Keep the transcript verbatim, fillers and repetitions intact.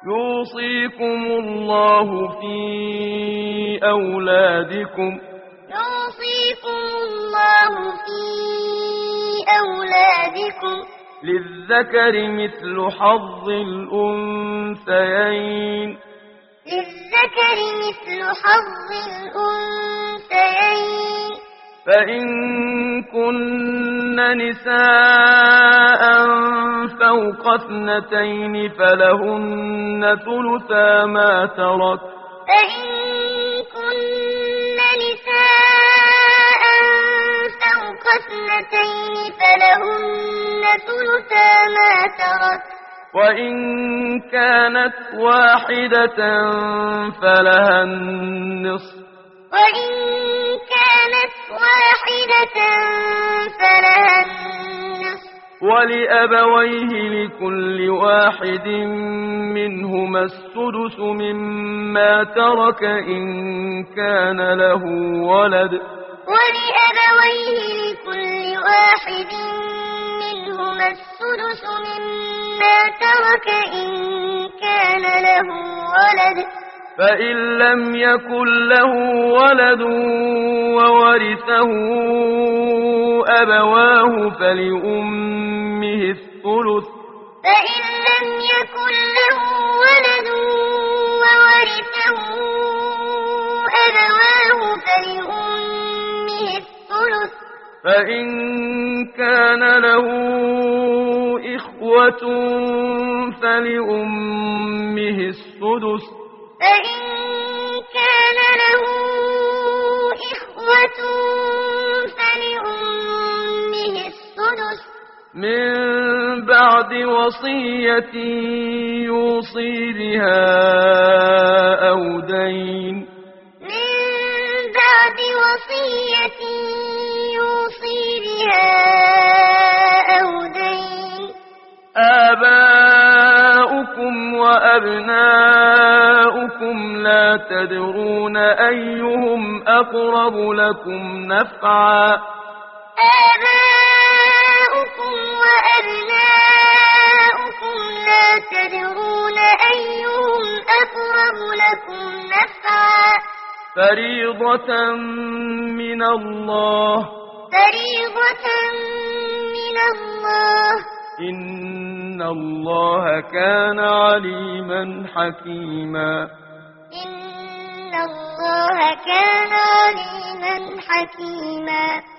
يوصيكم الله في أولادكم يوصيكم الله في أولادكم للذكر مثل حظ الأنثيين للذكر مثل حظ الأنثيين فإن كن نساء فوق اثنتين فلهن ثلثا ما ترك فإن كن نساء فوق اثنتين فلهن ثلثا ما ترك وإن كانت واحدة فلها النصف وإن كانت واحدة فلها النصف ولأبويه لكل واحد منهما السدس مما ترك إن كان له ولد ولأبويه لكل واحد منهما السدس مما ترك إن كان له ولد فإن لم يكن له ولد وورثه أبواه فلأمه الثلث فإن لم يكن له ولد وورثه أبواه فلأمه الثلث فإن كان له إخوة فلأمه السدس فإن كان له إخوة فلأمه السدس من بعد وصية يوصي بها أو دين من بعد وصية يوصي بها أو دين آباؤكم وأبناؤكم لا تدرون أيهم أقرب لكم نفعا آباؤكم وأبناؤكم لا تدرون أيهم أقرب لكم نفعا فريضة من الله فريضة من الله إن الله كان عليما حكيما إن الله كان عليما حكيما